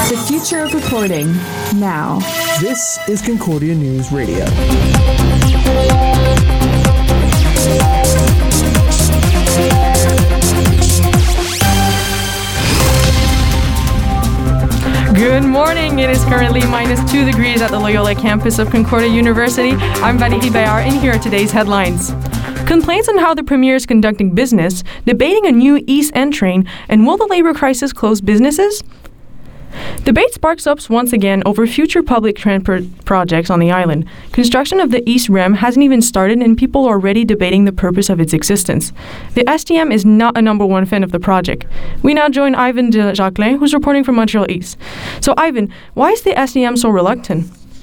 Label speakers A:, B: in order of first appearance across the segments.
A: The future of reporting, now.
B: This is Concordia News Radio.
C: Good morning. It is currently -2 degrees at the Loyola campus of Concordia University. I'm Valérie Bayard, and here are today's headlines. Complaints on how the Premier is conducting business, debating a new East End train, and will the labor crisis close businesses? Debate sparks up once again over future public transport projects on the island. Construction of the East REM hasn't even started, and people are already debating the purpose of its existence. The STM is not a number one fan of the project. We now join Ivan de Jacquelin, who's reporting from Montreal East. So Ivan, why is the STM so reluctant?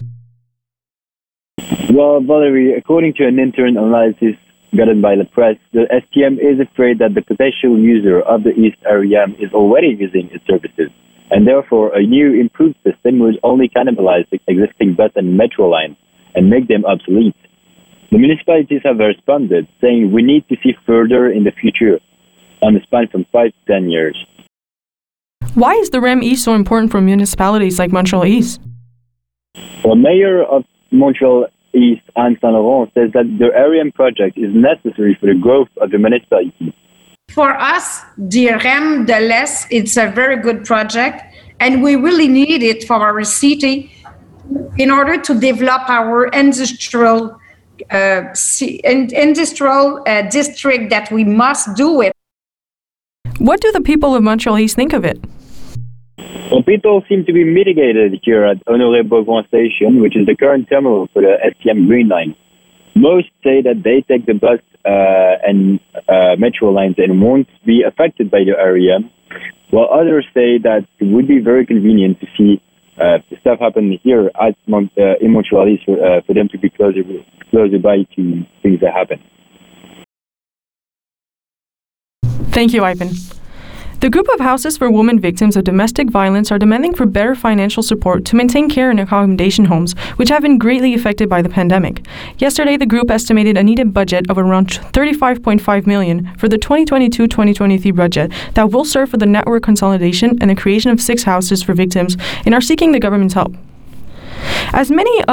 D: Well, Valerie, according to an internal analysis gotten by the press, the STM is afraid that the potential user of the East REM is already using its services, and therefore a new improved system would only cannibalize the existing bus and metro lines and make them obsolete. The municipalities have responded, saying we need to see further in the future, on the span from 5 to 10 years.
C: Why is the REM East so important for municipalities like Montreal East?
D: The mayor of Montreal East, Anne Saint Laurent, says that the REM project is necessary for the growth of the municipality.
E: For us, the REM de l'Est, it's a very good project, and we really need it for our city in order to develop our industrial district that we must do it.
C: What do the people of Montreal East think of it?
D: Well, people seem to be mitigated here at Honoré Beaugrand Station, which is the current terminal for the STM Green Line. Most say that they take the bus and metro lines and won't be affected by the REM, while others say that it would be very convenient to see stuff happen here at in Montreal East for them to be closer by to things that happen.
C: Thank you, Ivan. The group of houses for women victims of domestic violence are demanding for better financial support to maintain care in accommodation homes, which have been greatly affected by the pandemic. Yesterday, the group estimated a needed budget of around $35.5 million for the 2022-2023 budget that will serve for the network consolidation and the creation of 6 houses for victims and are seeking the government's help. As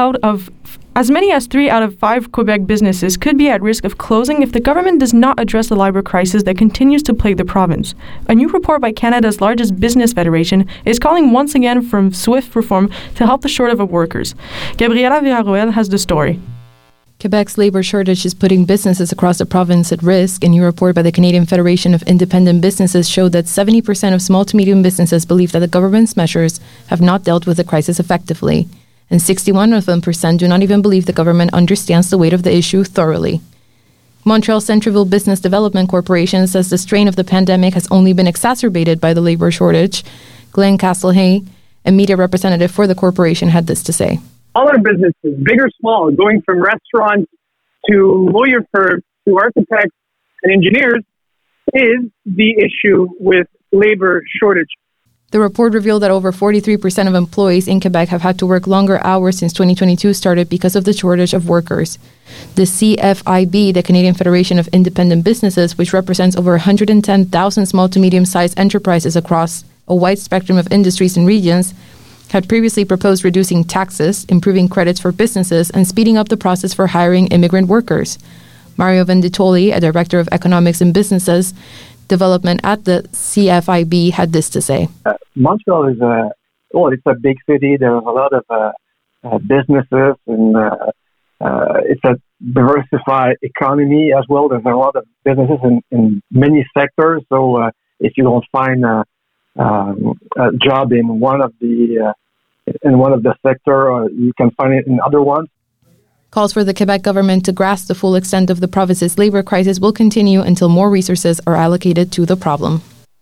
C: many as 3 out of 5 Quebec businesses could be at risk of closing if the government does not address the labor crisis that continues to plague the province. A new report by Canada's largest business federation is calling once again for swift reform to help the shortage of workers. Gabriela Villarroel has the story.
F: Quebec's labor shortage is putting businesses across the province at risk. A new report by the Canadian Federation of Independent Businesses showed that 70% of small to medium businesses believe that the government's measures have not dealt with the crisis effectively, and 61% do not even believe the government understands the weight of the issue thoroughly. Montreal Centreville Business Development Corporation says the strain of the pandemic has only been exacerbated by the labor shortage. Glenn Castlehay, a media representative for the corporation, had this to say.
G: All our businesses, big or small, going from restaurants to lawyer firms to architects and engineers, is the issue with labor shortage.
F: The report revealed that over 43% of employees in Quebec have had to work longer hours since 2022 started because of the shortage of workers. The CFIB, the Canadian Federation of Independent Businesses, which represents over 110,000 small to medium-sized enterprises across a wide spectrum of industries and regions, had previously proposed reducing taxes, improving credits for businesses, and speeding up the process for hiring immigrant workers. Mario Venditoli, a director of economics and businesses development at the CFIB, had this to say.
H: Montreal is it's a big city. There's a lot of businesses, and it's a diversified economy as well. There's a lot of businesses in many sectors. So if you don't find a job in one of the sector, you can find it in other ones.
F: Calls for the Quebec government to grasp the full extent of the province's labor crisis will continue until more resources are allocated to the problem.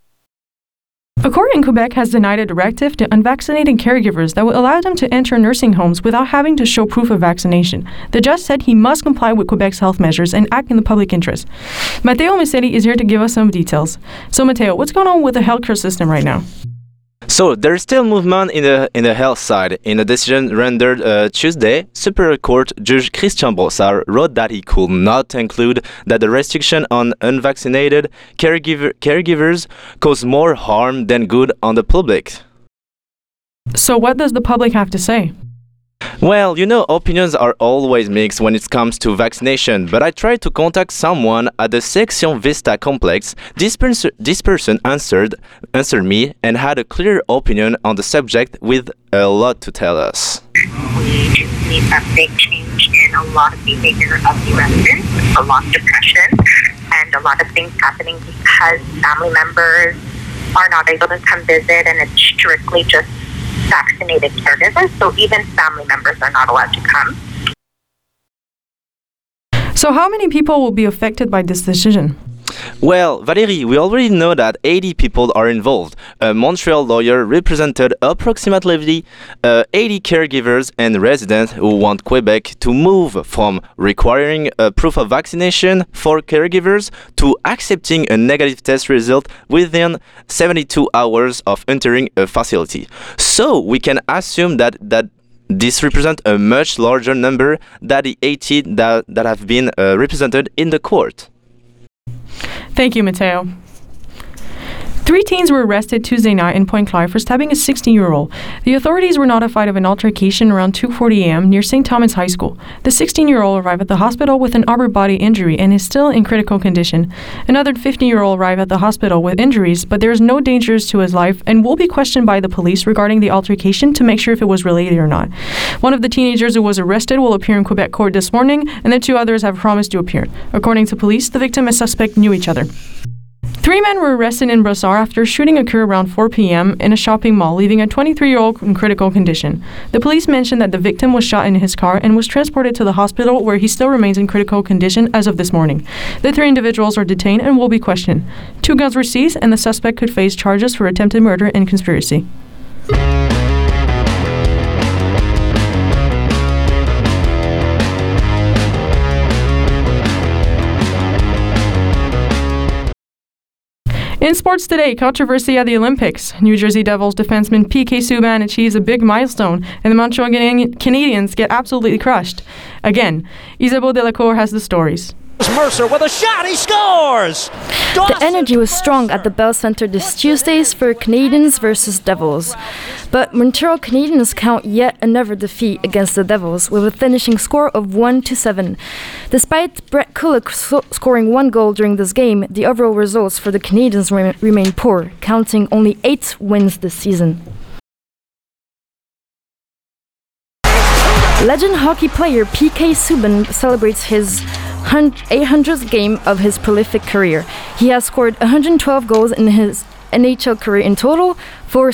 C: A court in Quebec has denied a directive to unvaccinated caregivers that will allow them to enter nursing homes without having to show proof of vaccination. The judge said he must comply with Quebec's health measures and act in the public interest. Matteo Miseri is here to give us some details. So Matteo, what's going on with the healthcare system right now?
I: So there's still movement in the health side. In a decision rendered Tuesday, Superior Court Judge Christian Brossard wrote that he could not conclude that the restriction on unvaccinated caregivers cause more harm than good on the public.
C: So what does the public have to say?
I: Well, opinions are always mixed when it comes to vaccination, but I tried to contact someone at the Section Vista complex. This person answered me and had a clear opinion on the subject with a lot to tell us.
J: We just need a big change in a lot of behavior of the residents, a lot of depression, and a lot of things happening because family members are not able to come visit, and it's strictly just vaccinated caregivers, so even family members are not allowed to come.
C: So how many people will be affected by this decision?
I: Well, Valérie, we already know that 80 people are involved. A Montreal lawyer represented approximately 80 caregivers and residents who want Quebec to move from requiring a proof of vaccination for caregivers to accepting a negative test result within 72 hours of entering a facility. So we can assume that this represents a much larger number than the 80 that have been represented in the court.
C: Thank you, Mateo. 3 teens were arrested Tuesday night in Pointe-Claire for stabbing a 16-year-old. The authorities were notified of an altercation around 2:40 a.m. near St. Thomas High School. The 16-year-old arrived at the hospital with an upper body injury and is still in critical condition. Another 15-year-old arrived at the hospital with injuries, but there is no dangers to his life and will be questioned by the police regarding the altercation to make sure if it was related or not. One of the teenagers who was arrested will appear in Quebec court this morning, and the 2 others have promised to appear. According to police, the victim and suspect knew each other. 3 men were arrested in Brossard after a shooting occurred around 4 p.m. in a shopping mall, leaving a 23-year-old in critical condition. The police mentioned that the victim was shot in his car and was transported to the hospital, where he still remains in critical condition as of this morning. The 3 individuals are detained and will be questioned. 2 guns were seized, and the suspect could face charges for attempted murder and conspiracy. In sports today, controversy at the Olympics. New Jersey Devils defenseman P.K. Subban achieves a big milestone, and the Montreal Canadiens get absolutely crushed. Again, Isabeau Delacour has the stories.
K: Mercer with a shot, he scores!
L: The energy was strong at the Bell Center this Tuesday for Canadiens versus Devils. But Montreal Canadiens count yet another defeat against the Devils with a finishing score of 1-7. Despite Brett Kulak scoring 1 goal during this game, the overall results for the Canadiens remain poor, counting only 8 wins this season. Legend hockey player P.K. Subban celebrates his 800th game of his prolific career. He has scored 112 goals in his NHL career in total for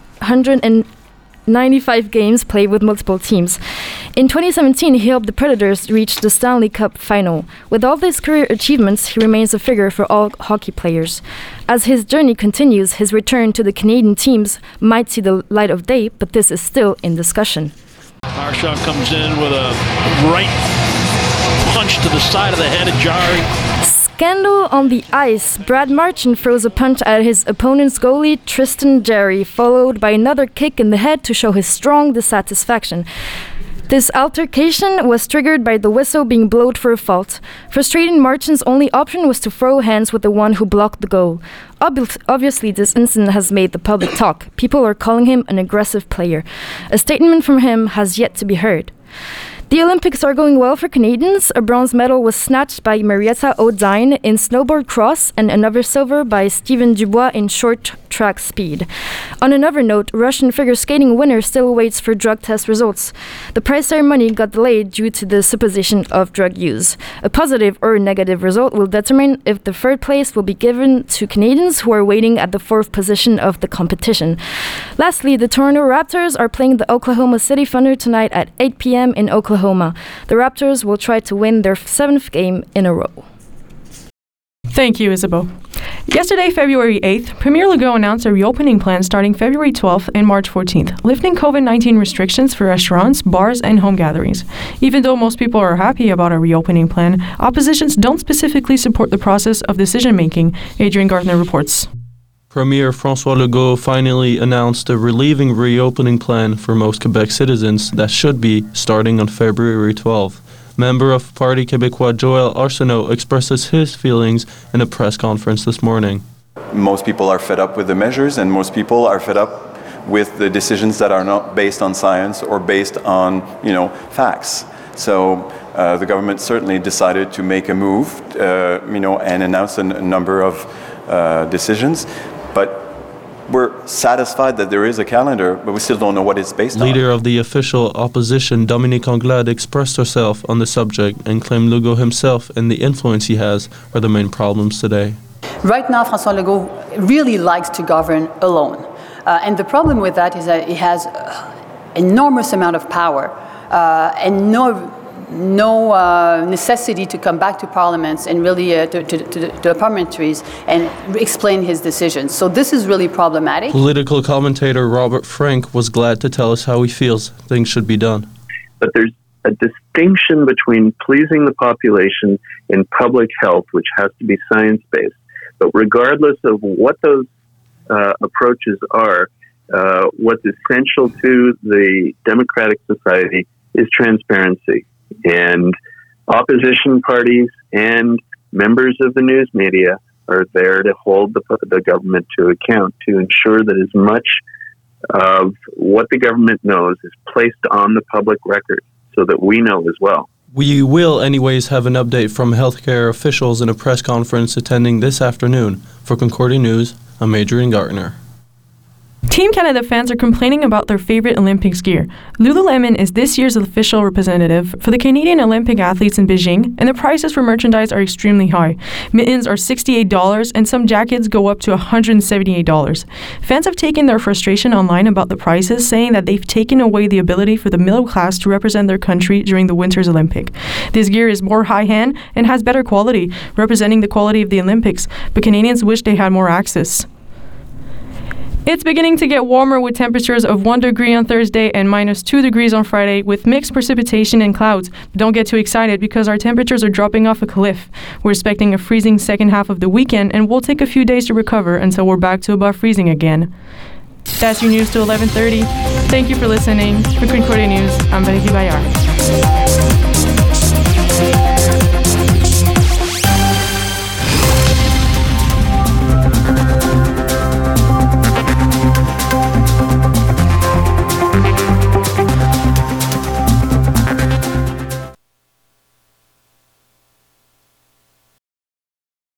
L: 795 games played with multiple teams. In 2017, he helped the Predators reach the Stanley Cup final. With all these career achievements, he remains a figure for all hockey players. As his journey continues, his return to the Canadian teams might see the light of day, but this is still in discussion.
K: Marchand comes in with a right punch to the side of the head of Jarry.
L: Scandal on the ice. Brad Marchand throws a punch at his opponent's goalie Tristan Jarry, followed by another kick in the head to show his strong dissatisfaction. This altercation was triggered by the whistle being blown for a fault. Frustrated, Marchand's only option was to throw hands with the one who blocked the goal. Obviously, this incident has made the public talk. People are calling him an aggressive player. A statement from him has yet to be heard. The Olympics are going well for Canadians. A bronze medal was snatched by Marietta O'Dine in snowboard cross and another silver by Steven Dubois in short track speed. On another note, Russian figure skating winner still waits for drug test results. The prize ceremony got delayed due to the supposition of drug use. A positive or negative result will determine if the 3rd place will be given to Canadians who are waiting at the 4th position of the competition. Lastly, the Toronto Raptors are playing the Oklahoma City Thunder tonight at 8 p.m. in Oklahoma. The Raptors will try to win their 7th game in a row.
C: Thank you, Isabeau. Yesterday, February 8th, Premier Legault announced a reopening plan starting February 12th and March 14th, lifting COVID-19 restrictions for restaurants, bars, and home gatherings. Even though most people are happy about a reopening plan, oppositions don't specifically support the process of decision-making, Adrian Gardner reports.
M: Premier François Legault finally announced a relieving reopening plan for most Quebec citizens that should be starting on February 12th. Member of Parti Québécois Joël Arsenault expresses his feelings in a press conference this morning.
N: Most people are fed up with the measures, and most people are fed up with the decisions that are not based on science or based on, facts. So the government certainly decided to make a move, and announce a number of decisions, but we're satisfied that there is a calendar, but we still don't know what it's based on.
M: Leader of the official opposition, Dominique Anglade, expressed herself on the subject and claimed Legault himself and the influence he has are the main problems today.
O: Right now, François Legault really likes to govern alone. And the problem with that is that he has enormous amount of power and no necessity to come back to parliaments and really to the parliamentaries and explain his decisions. So this is really problematic.
M: Political commentator Robert Frank was glad to tell us how he feels things should be done.
P: But there's a distinction between pleasing the population and public health, which has to be science-based. But regardless of what those approaches are, what's essential to the democratic society is transparency. And opposition parties and members of the news media are there to hold the government to account, to ensure that as much of what the government knows is placed on the public record so that we know as well.
M: We will anyways have an update from healthcare officials in a press conference attending this afternoon. For Concordia News, I'm Adrian Gartner.
C: Team Canada fans are complaining about their favorite Olympics gear. Lululemon is this year's official representative for the Canadian Olympic athletes in Beijing, and the prices for merchandise are extremely high. Mittens are $68, and some jackets go up to $178. Fans have taken their frustration online about the prices, saying that they've taken away the ability for the middle class to represent their country during the Winter's Olympic. This gear is more high-end and has better quality, representing the quality of the Olympics, but Canadians wish they had more access. It's beginning to get warmer with temperatures of 1 degree on Thursday and minus 2 degrees on Friday with mixed precipitation and clouds. But don't get too excited because our temperatures are dropping off a cliff. We're expecting a freezing second half of the weekend and we'll take a few days to recover until we're back to above freezing again. That's your news till 11:30. Thank you for listening. For Concordia News, I'm Valérie Bayard.